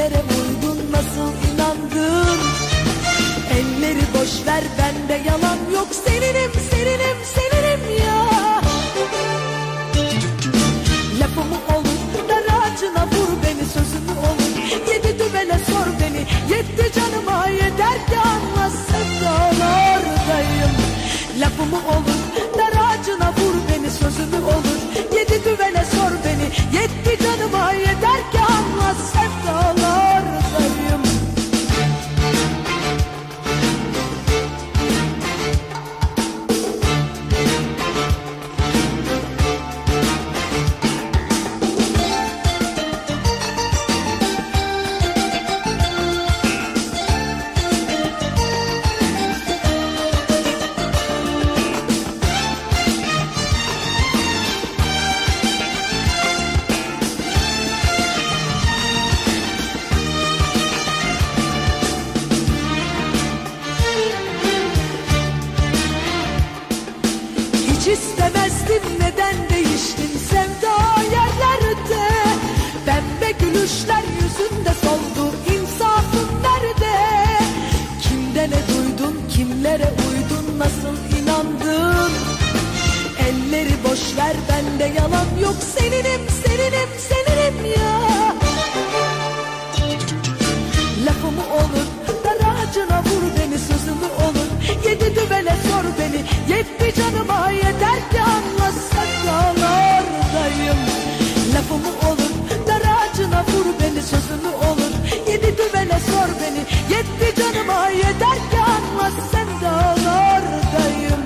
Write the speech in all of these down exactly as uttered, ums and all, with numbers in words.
kimlere uydun, nasıl inandın? Elleri boş ver, bende yalan yok, seninim seninim seninim ya. Lafımı olur, dar ağacına vur beni, sözümü olur, yedi düvele sor beni, yetti canıma yeter ki anla, sevdalardayım. Lafımı olur, dar ağacına vur beni, sözümü olur, yedi düvele sor beni, yetti canıma yeter ki anla, sevdalardayım. Hiç istemezdim, neden değiştin sevda yerlerde? Pembe gülüşler yüzünde soldu, insafın nerede? Kimde ne duydun, kimlere uydun, nasıl inandın? Elleri boş ver, bende yalan yok, seninim seninim seninim ya. Lafımı olur, dar ağacına vur beni, sözümü olur, yedi düvele sor beni, yetti canıma yeter ki anla, sevdalardayım. Lafımı olur, dar ağacına vur beni, sözümü olur, yedi düvele sor beni, yetti canıma yeter ki anla, sevdalardayım.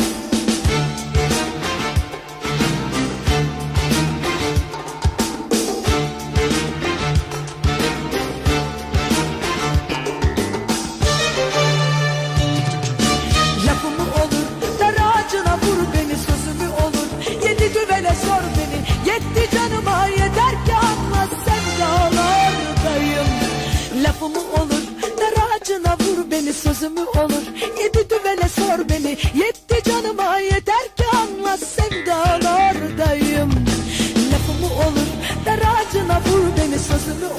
Lafımı olur, dar ağacına vur beni, sözümü olur, yedi düvele sor beni, yetti canıma yeter ki anla, sevdalardayım. Lafımı olur, dar ağacına vur beni, sözümü olur, yedi düvele sor beni, yetti canıma yeter ki anla, sevdalardayım. Lafımı olur, dar ağacına vur beni, sözümü